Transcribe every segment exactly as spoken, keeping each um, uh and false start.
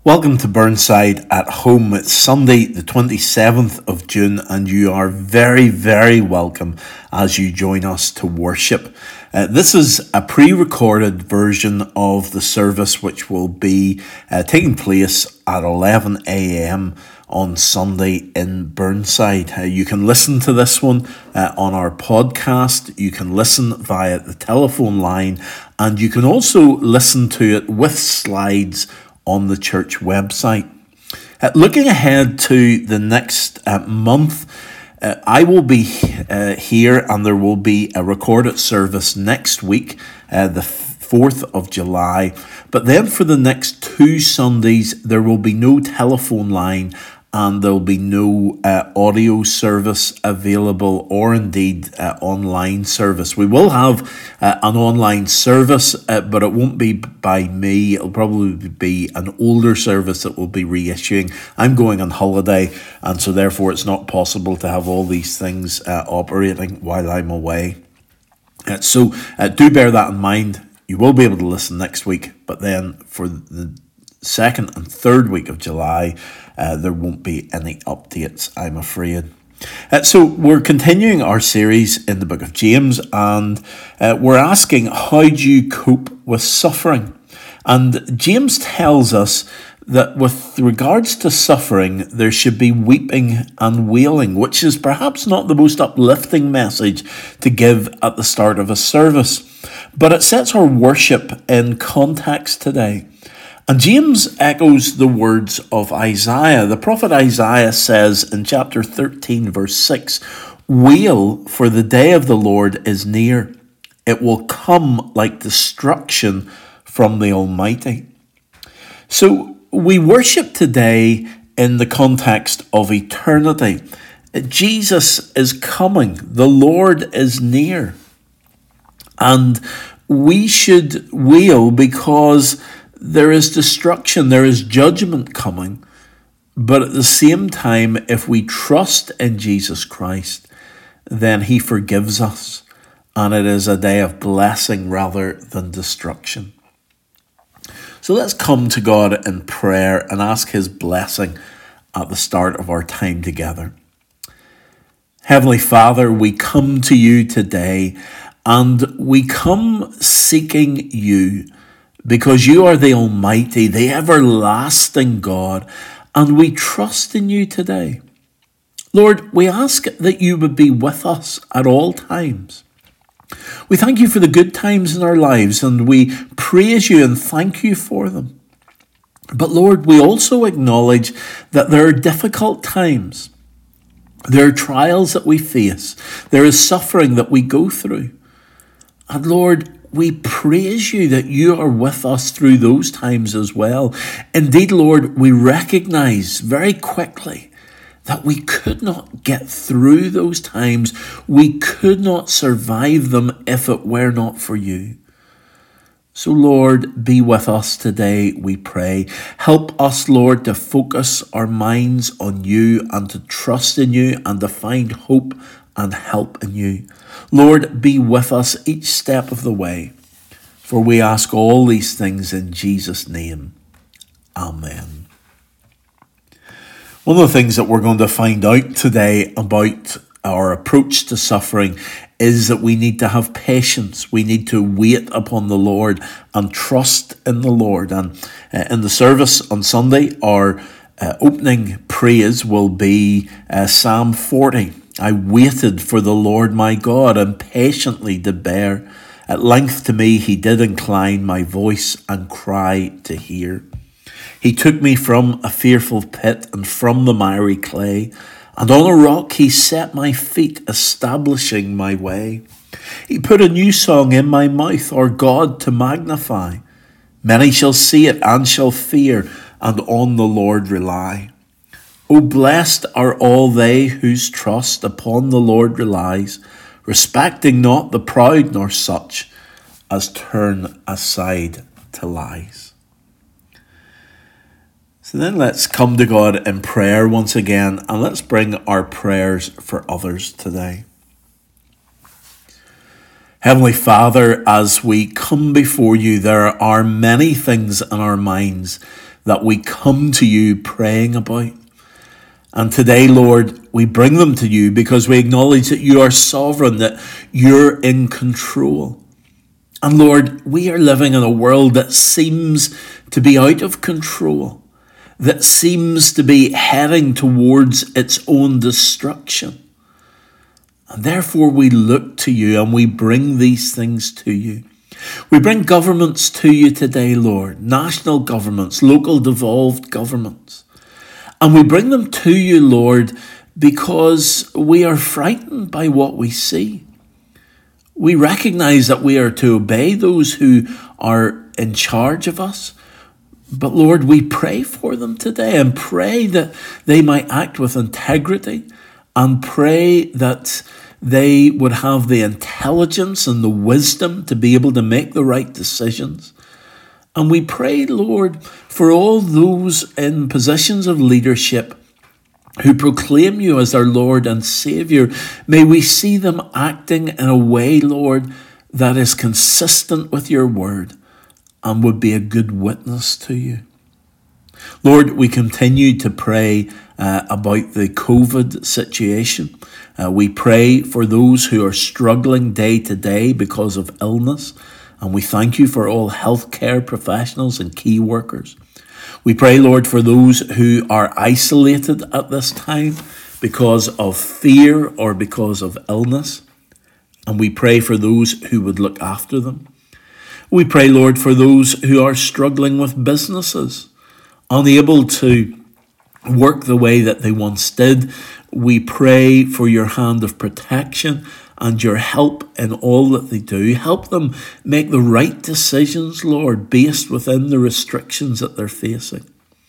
Welcome to Burnside at Home. It's Sunday, the twenty-seventh of June, and you are very, very welcome as you join us to worship. Uh, this is a pre-recorded version of the service which will be uh, taking place at eleven a.m. on Sunday in Burnside. Uh, you can listen to this one uh, on our podcast. You can listen via the telephone line, and you can also listen to it with slides on the church website. Uh, looking ahead to the next uh, month, uh, I will be uh, here, and there will be a recorded service next week, uh, the fourth of July. But then for the next two Sundays, there will be no telephone line, and there will be no uh, audio service available, or indeed uh, online service. We will have uh, an online service, uh, but it won't be by me. It'll probably be an older service that will be reissuing. I'm going on holiday, and so therefore it's not possible to have all these things uh, operating while I'm away. Uh, so uh, do bear that in mind. You will be able to listen next week, but then for the second and third week of July, uh, there won't be any updates, I'm afraid. Uh, so we're continuing our series in the book of James, and uh, we're asking, how do you cope with suffering? And James tells us that with regards to suffering, there should be weeping and wailing, which is perhaps not the most uplifting message to give at the start of a service, but it sets our worship in context today. And James echoes the words of Isaiah. The prophet Isaiah says in chapter thirteen, verse six, "Wail, for the day of the Lord is near. It will come like destruction from the Almighty." So we worship today in the context of eternity. Jesus is coming. The Lord is near. And we should wail because there is destruction, there is judgment coming. But at the same time, if we trust in Jesus Christ, then he forgives us. And it is a day of blessing rather than destruction. So let's come to God in prayer and ask his blessing at the start of our time together. Heavenly Father, we come to you today, and we come seeking you, because you are the Almighty, the everlasting God, and we trust in you today. Lord, we ask that you would be with us at all times. We thank you for the good times in our lives, and we praise you and thank you for them. But Lord, we also acknowledge that there are difficult times. There are trials that we face. There is suffering that we go through. And Lord, we praise you that you are with us through those times as well. Indeed, Lord, we recognize very quickly that we could not get through those times. We could not survive them if it were not for you. So, Lord, be with us today, we pray. Help us, Lord, to focus our minds on you and to trust in you and to find hope and help in you. Lord, be with us each step of the way, for we ask all these things in Jesus' name. Amen. One of the things that we're going to find out today about our approach to suffering is that we need to have patience. We need to wait upon the Lord and trust in the Lord. And uh, in the service on Sunday, our uh, opening praise will be uh, Psalm forty. "I waited for the Lord my God, and patiently did bear. At length to me he did incline my voice and cry to hear. He took me from a fearful pit and from the miry clay, and on a rock he set my feet, establishing my way. He put a new song in my mouth, our God to magnify. Many shall see it and shall fear, and on the Lord rely. O blessed are all they whose trust upon the Lord relies, respecting not the proud nor such as turn aside to lies." So then let's come to God in prayer once again, and let's bring our prayers for others today. Heavenly Father, as we come before you, there are many things in our minds that we come to you praying about. And today, Lord, we bring them to you because we acknowledge that you are sovereign, that you're in control. And Lord, we are living in a world that seems to be out of control, that seems to be heading towards its own destruction. And therefore we look to you and we bring these things to you. We bring governments to you today, Lord, national governments, local devolved governments. And we bring them to you, Lord, because we are frightened by what we see. We recognize that we are to obey those who are in charge of us. But Lord, we pray for them today and pray that they might act with integrity, and pray that they would have the intelligence and the wisdom to be able to make the right decisions. And we pray, Lord, for all those in positions of leadership who proclaim you as our Lord and Saviour. May we see them acting in a way, Lord, that is consistent with your word and would be a good witness to you. Lord, we continue to pray uh, about the COVID situation. Uh, we pray for those who are struggling day to day because of illness. And we thank you for all healthcare professionals and key workers. We pray, Lord, for those who are isolated at this time because of fear or because of illness. And we pray for those who would look after them. We pray, Lord, for those who are struggling with businesses, unable to work the way that they once did. We pray for your hand of protection and your help in all that they do. Help them make the right decisions, Lord, based within the restrictions that they're facing.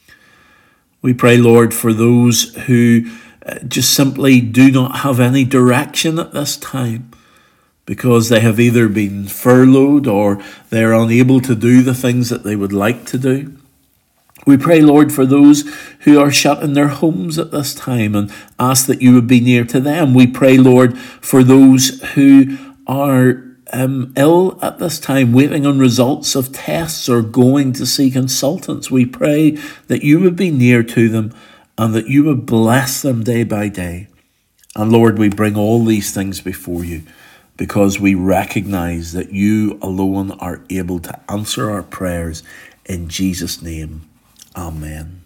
We pray, Lord, for those who just simply do not have any direction at this time, because they have either been furloughed or they're unable to do the things that they would like to do. We pray, Lord, for those who are shut in their homes at this time and ask that you would be near to them. We pray, Lord, for those who are um, ill at this time, waiting on results of tests or going to see consultants. We pray that you would be near to them and that you would bless them day by day. And Lord, we bring all these things before you because we recognize that you alone are able to answer our prayers. In Jesus' name. Amen.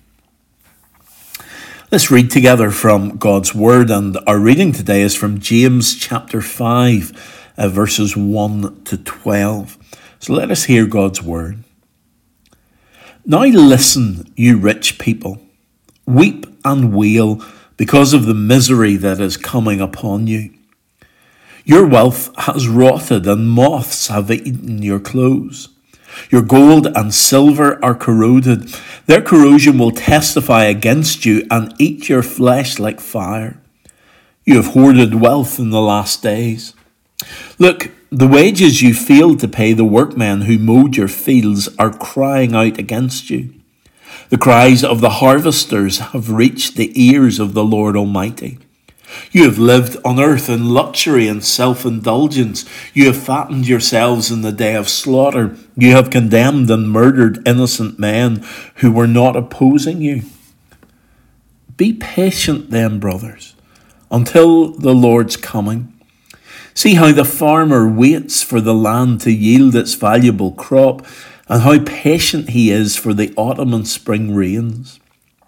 Let's read together from God's Word, and our reading today is from James chapter five, uh, verses one to twelve. So let us hear God's Word. Now listen, you rich people, weep and wail because of the misery that is coming upon you. Your wealth has rotted, and moths have eaten your clothes. Your gold and silver are corroded. Their corrosion will testify against you and eat your flesh like fire. You have hoarded wealth in the last days. Look, the wages you failed to pay the workmen who mowed your fields are crying out against you. The cries of the harvesters have reached the ears of the Lord Almighty. You have lived on earth in luxury and self-indulgence. You have fattened yourselves in the day of slaughter. You have condemned and murdered innocent men who were not opposing you. Be patient then, brothers, until the Lord's coming. See how the farmer waits for the land to yield its valuable crop, and how patient he is for the autumn and spring rains.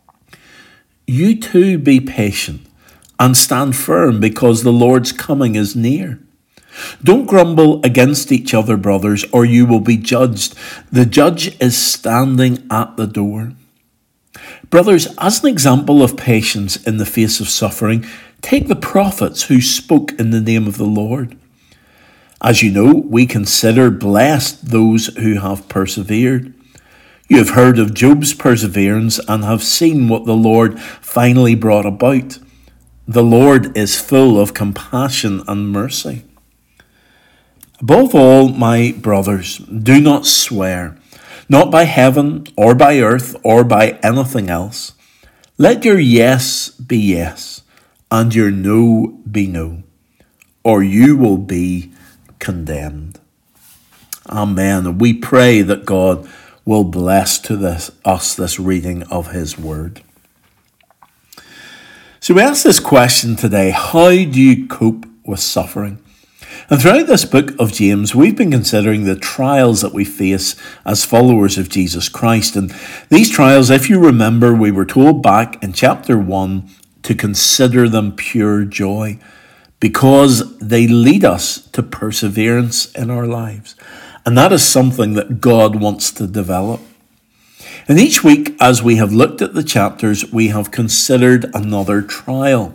You too be patient and stand firm, because the Lord's coming is near. Don't grumble against each other, brothers, or you will be judged. The judge is standing at the door. Brothers, as an example of patience in the face of suffering, take the prophets who spoke in the name of the Lord. As you know, we consider blessed those who have persevered. You have heard of Job's perseverance and have seen what the Lord finally brought about. The Lord is full of compassion and mercy. Above all, my brothers, do not swear, not by heaven or by earth or by anything else. Let your yes be yes and your no be no, or you will be condemned. Amen. We pray that God will bless to this, us this reading of his word. So we ask this question today: how do you cope with suffering? And throughout this book of James, we've been considering the trials that we face as followers of Jesus Christ. And these trials, if you remember, we were told back in chapter one to consider them pure joy, because they lead us to perseverance in our lives. And that is something that God wants to develop. And each week, as we have looked at the chapters, we have considered another trial.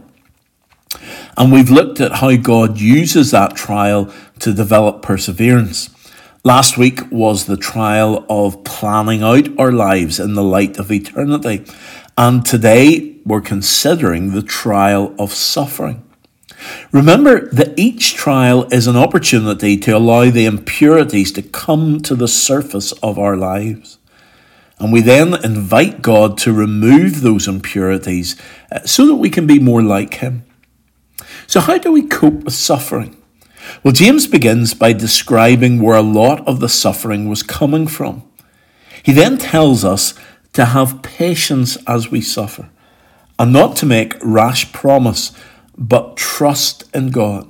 And we've looked at how God uses that trial to develop perseverance. Last week was the trial of planning out our lives in the light of eternity. And today we're considering the trial of suffering. Remember that each trial is an opportunity to allow the impurities to come to the surface of our lives. And we then invite God to remove those impurities so that we can be more like him. So how do we cope with suffering? Well, James begins by describing where a lot of the suffering was coming from. He then tells us to have patience as we suffer, and not to make rash promise, but trust in God.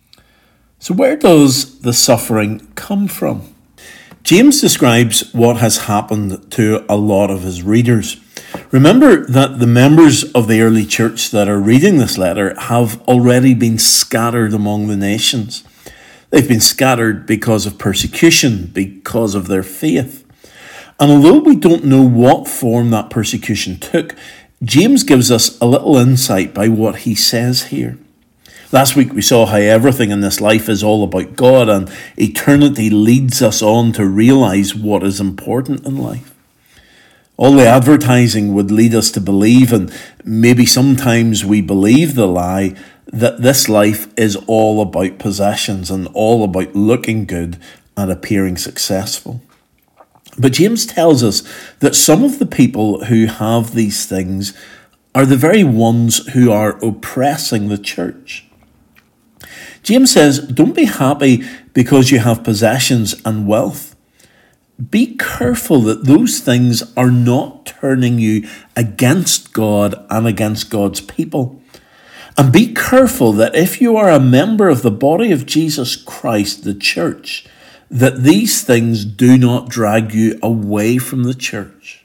So where does the suffering come from? James describes what has happened to a lot of his readers. Remember that the members of the early church that are reading this letter have already been scattered among the nations. They've been scattered because of persecution, because of their faith. And although we don't know what form that persecution took, James gives us a little insight by what he says here. Last week we saw how everything in this life is all about God, and eternity leads us on to realize what is important in life. All the advertising would lead us to believe, and maybe sometimes we believe the lie, that this life is all about possessions and all about looking good and appearing successful. But James tells us that some of the people who have these things are the very ones who are oppressing the church. James says, don't be happy because you have possessions and wealth. Be careful that those things are not turning you against God and against God's people. And be careful that if you are a member of the body of Jesus Christ, the church, that these things do not drag you away from the church.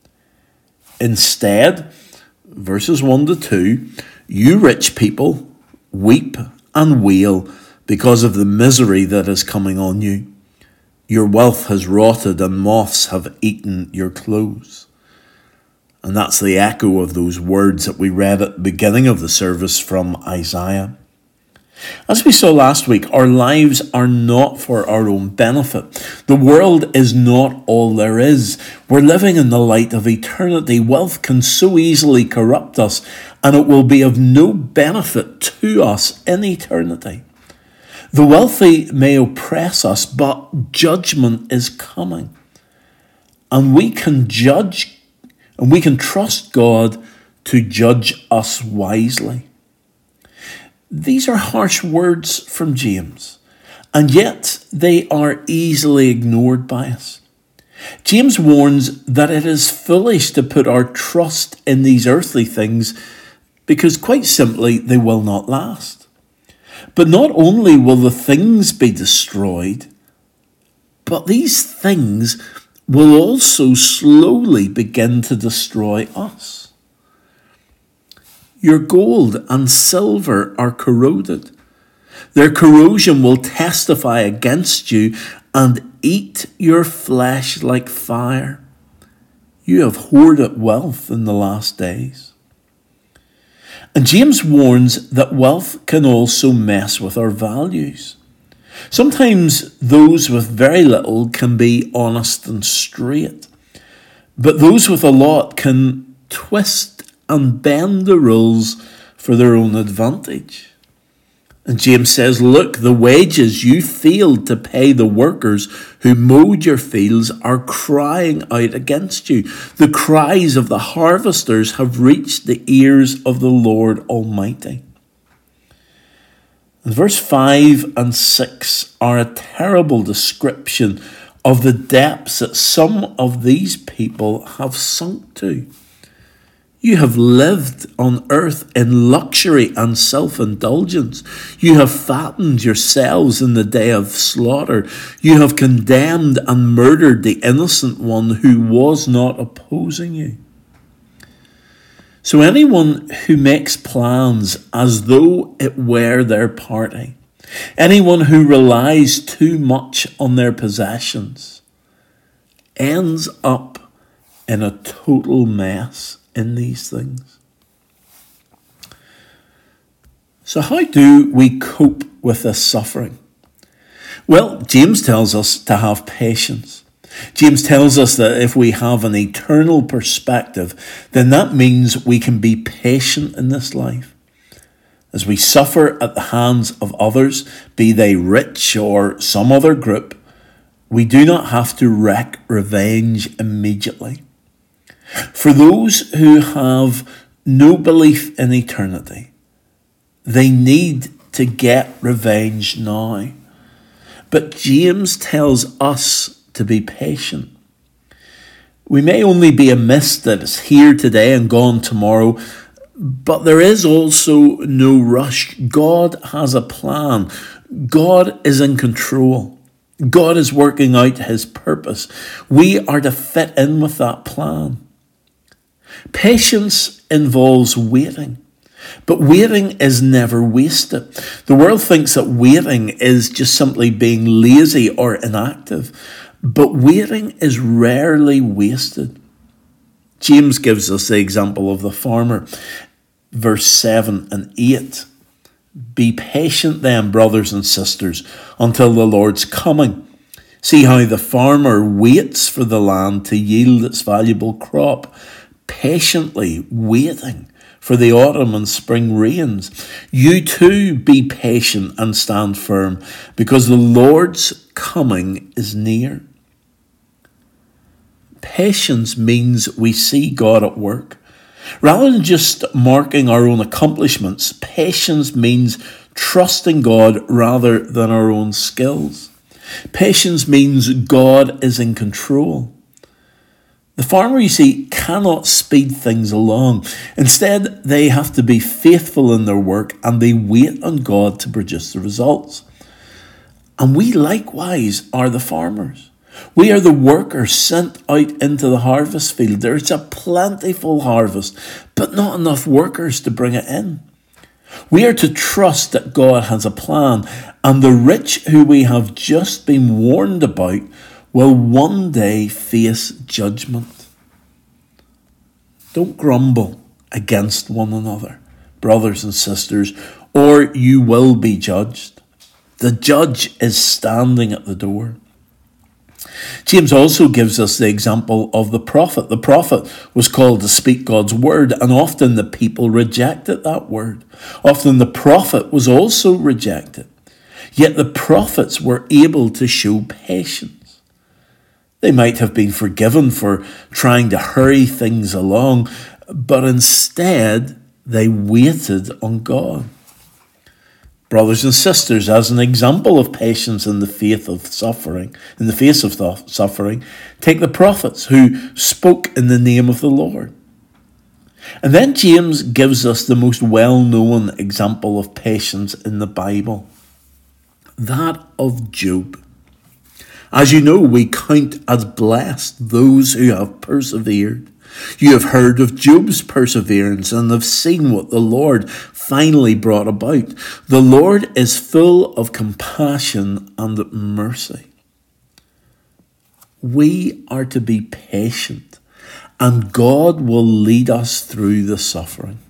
Instead, verses one to two, you rich people weep and wail because of the misery that is coming on you. Your wealth has rotted and moths have eaten your clothes. And that's the echo of those words that we read at the beginning of the service from Isaiah. As we saw last week, our lives are not for our own benefit. The world is not all there is. We're living in the light of eternity. Wealth can so easily corrupt us, and it will be of no benefit to us in eternity. The wealthy may oppress us, but judgment is coming. And we can judge, and we can trust God to judge us wisely. These are harsh words from James, and yet they are easily ignored by us. James warns that it is foolish to put our trust in these earthly things because, quite simply, they will not last. But not only will the things be destroyed, but these things will also slowly begin to destroy us. Your gold and silver are corroded. Their corrosion will testify against you and eat your flesh like fire. You have hoarded wealth in the last days. And James warns that wealth can also mess with our values. Sometimes those with very little can be honest and straight, but those with a lot can twist and bend the rules for their own advantage. And James says, look, the wages you failed to pay the workers who mowed your fields are crying out against you. The cries of the harvesters have reached the ears of the Lord Almighty. And verse five and six are a terrible description of the depths that some of these people have sunk to. You have lived on earth in luxury and self-indulgence. You have fattened yourselves in the day of slaughter. You have condemned and murdered the innocent one who was not opposing you. So anyone who makes plans as though it were their party, anyone who relies too much on their possessions, ends up in a total mess in these things. So how do we cope with this suffering? Well, James tells us to have patience. James tells us that if we have an eternal perspective, then that means we can be patient in this life. As we suffer at the hands of others, be they rich or some other group, we do not have to wreak revenge immediately. For those who have no belief in eternity, they need to get revenge now. But James tells us to be patient. We may only be a mist that is here today and gone tomorrow, but there is also no rush. God has a plan. God is in control. God is working out his purpose. We are to fit in with that plan. Patience involves waiting, but waiting is never wasted. The world thinks that waiting is just simply being lazy or inactive, but waiting is rarely wasted. James gives us the example of the farmer, verse seven and eight. Be patient then, brothers and sisters, until the Lord's coming. See how the farmer waits for the land to yield its valuable crop, patiently waiting for the autumn and spring rains. You too be patient and stand firm, because the Lord's coming is near. Patience means we see God at work. Rather than just marking our own accomplishments, patience means trusting God rather than our own skills. Patience means God is in control. The farmer, you see, cannot speed things along. Instead, they have to be faithful in their work and they wait on God to produce the results. And we likewise are the farmers. We are the workers sent out into the harvest field. There is a plentiful harvest, but not enough workers to bring it in. We are to trust that God has a plan, and the rich who we have just been warned about will one day face judgment. Don't grumble against one another, brothers and sisters, or you will be judged. The judge is standing at the door. James also gives us the example of the prophet. The prophet was called to speak God's word, and often the people rejected that word. Often the prophet was also rejected. Yet the prophets were able to show patience. They might have been forgiven for trying to hurry things along, but instead they waited on God. Brothers and sisters, as an example of patience in the face of suffering, in the face of suffering, take the prophets who spoke in the name of the Lord. And then James gives us the most well-known example of patience in the Bible, that of Job. As you know, we count as blessed those who have persevered. You have heard of Job's perseverance and have seen what the Lord finally brought about. The Lord is full of compassion and mercy. We are to be patient, and God will lead us through the suffering.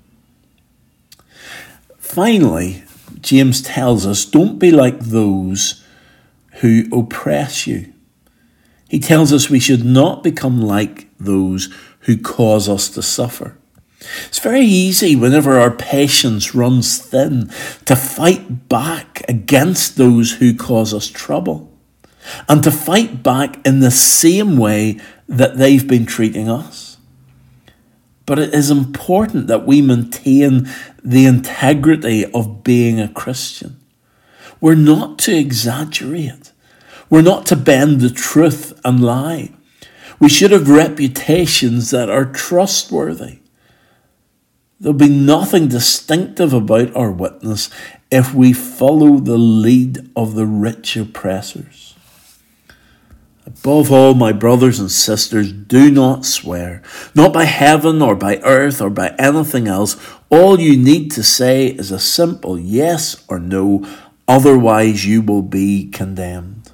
Finally, James tells us, don't be like those who oppress you. He tells us we should not become like those who cause us to suffer. It's very easy whenever our patience runs thin to fight back against those who cause us trouble and to fight back in the same way that they've been treating us. But it is important that we maintain the integrity of being a Christian. We're not to exaggerate. We're not to bend the truth and lie. We should have reputations that are trustworthy. There'll be nothing distinctive about our witness if we follow the lead of the rich oppressors. Above all, my brothers and sisters, do not swear, not by heaven or by earth or by anything else. All you need to say is a simple yes or no, otherwise you will be condemned.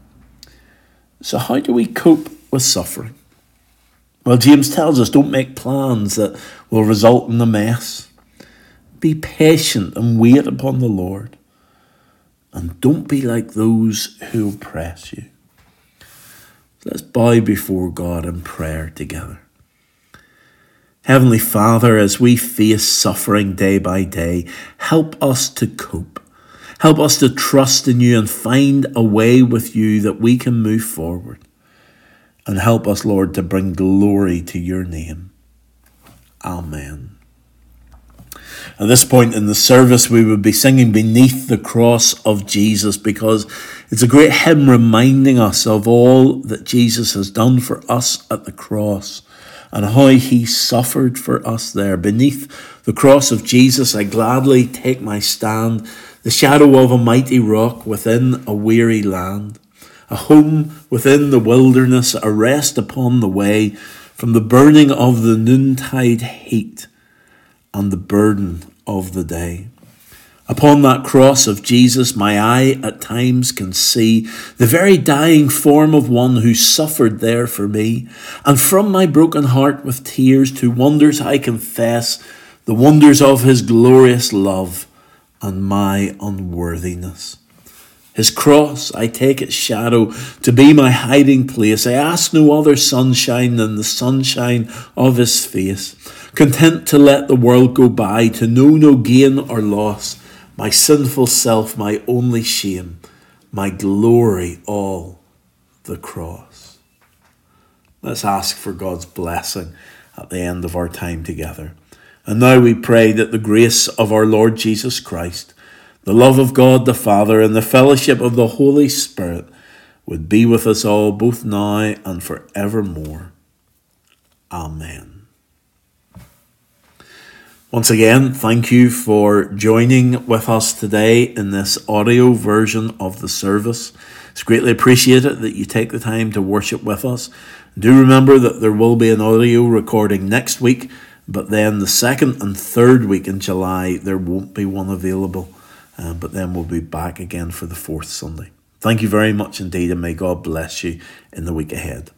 So how do we cope with suffering? Well, James tells us don't make plans that will result in a mess. Be patient and wait upon the Lord. And don't be like those who oppress you. Let's bow before God in prayer together. Heavenly Father, as we face suffering day by day, help us to cope. Help us to trust in you and find a way with you that we can move forward. And help us, Lord, to bring glory to your name. Amen. At this point in the service, we would be singing Beneath the Cross of Jesus, because it's a great hymn reminding us of all that Jesus has done for us at the cross and how he suffered for us there. Beneath the cross of Jesus, I gladly take my stand, the shadow of a mighty rock within a weary land, a home within the wilderness, a rest upon the way from the burning of the noontide heat and the burden of the day. Upon that cross of Jesus, my eye at times can see the very dying form of one who suffered there for me. And from my broken heart with tears to wonders I confess the wonders of his glorious love and my unworthiness. His cross, I take its shadow to be my hiding place. I ask no other sunshine than the sunshine of his face. Content to let the world go by, to know no gain or loss. My sinful self, my only shame, my glory, all the cross. Let's ask for God's blessing at the end of our time together. And now we pray that the grace of our Lord Jesus Christ, the love of God the Father, and the fellowship of the Holy Spirit would be with us all, both now and forevermore. Amen. Once again, thank you for joining with us today in this audio version of the service. It's greatly appreciated that you take the time to worship with us. Do remember that there will be an audio recording next week, but then the second and third week in July, there won't be one available. Uh, but then we'll be back again for the fourth Sunday. Thank you very much indeed, and may God bless you in the week ahead.